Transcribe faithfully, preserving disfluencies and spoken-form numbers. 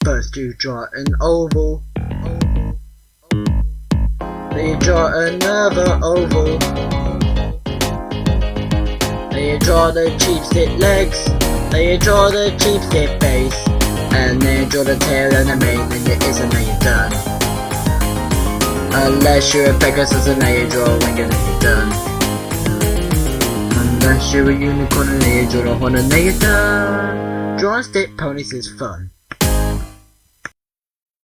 First you draw an oval, oval, oval. Then you draw another oval. Then you draw the cheap stick legs. Then you draw the cheap stick face. And then you draw the tail and the mane, and it isn't, then you're done. Unless you're a Pegasus and then you draw a wing and then you're done. Unless you're a unicorn and then you draw a horn and then you're done. Drawing stick ponies is fun.